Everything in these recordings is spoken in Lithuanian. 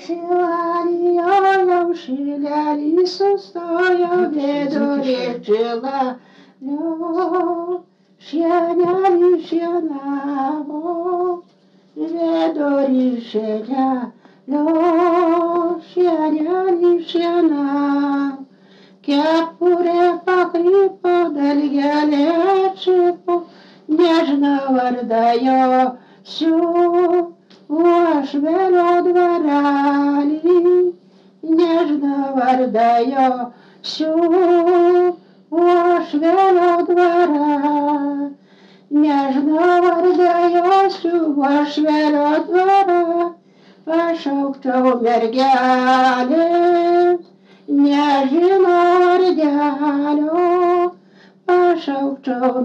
Šilelį šilelį sustojo vidurį Žilalio, šienelį šienavo vidurį Žilalio, šienelį šienavo. Kepurė pakrypo, dalgelė atšipo, nežinau ar dajosiu uošvelio dvarelį, nežinau ar dajosiu uošvelio dvarelį, nežinau ar dajosiu uošvelio dvarelį, pašaukčiau mergelę. Nežinau vardelio, pašaukčiau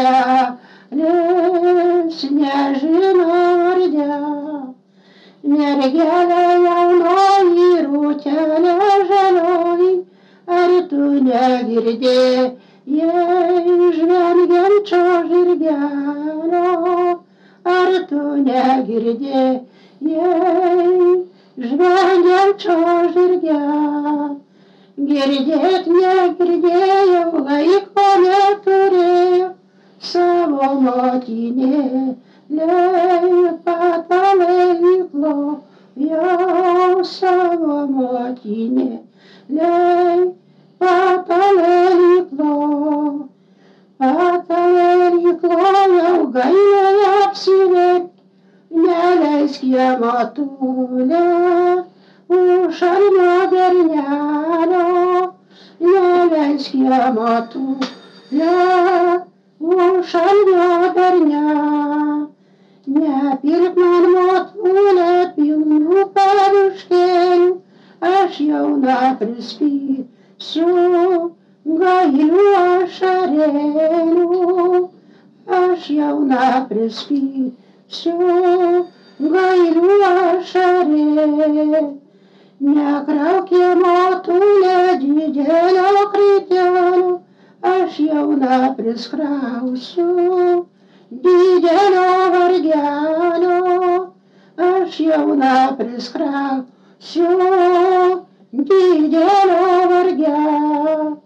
mergelės, nežinau vardelio. Mergelė jaunoji, rūtelė žalioji, ar tu negirdėjai žvengiančio žirgelio, ar tu negirdėjai žvengiančio žirgelio. Girdėt negirdėjau, laiko neturėjau, savo motinėlei patalai klojau, savo motinėlei patalai klojau, patalai klojau, gailiai apsiverk, neleisk ją matulę. Šalmio bernelio, neleisk ją matulę, šalmio bernelio. Nepirk man matulę pilnų paruškėlių, aš jauna prispysiu gailių ašarėlių, aš jauna prispysiu gailių ašarėlių. Nekraukė matulė didelio kraitelio, aš jauna priskrausiu didelio vargelio, aš jauna priskrausiu didelio vargelio.